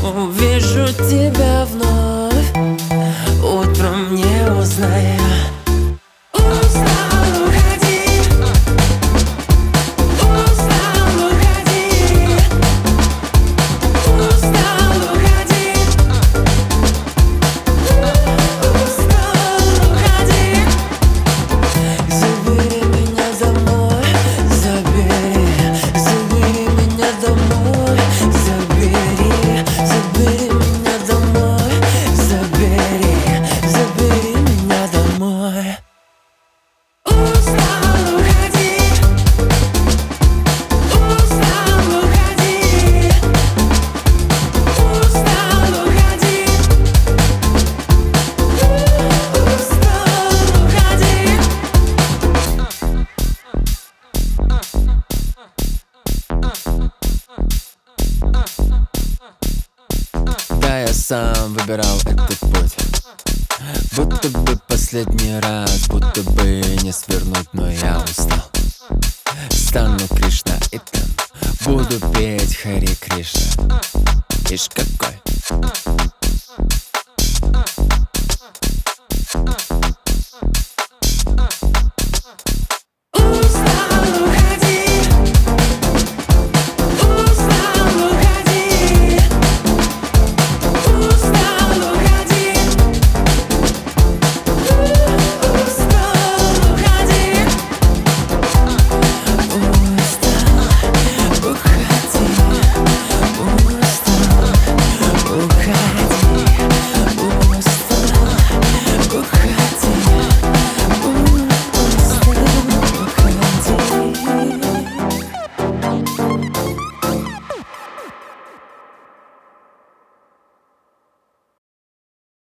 Увижу тебя вновь, утром не узнаю. Устал уходить, устал уходить, устал уходить, устал уходить. Забери меня домой, забери меня домой, забери меня домой, забери меня домой. Устал уходить, устал уходить, устал уходить, устал уходить. Да, я сам выбирал этот путь, будто бы последний раз, будто бы не свернуть, но я устал. Стану Кришна и там буду петь Хари Кришна. Ишь какой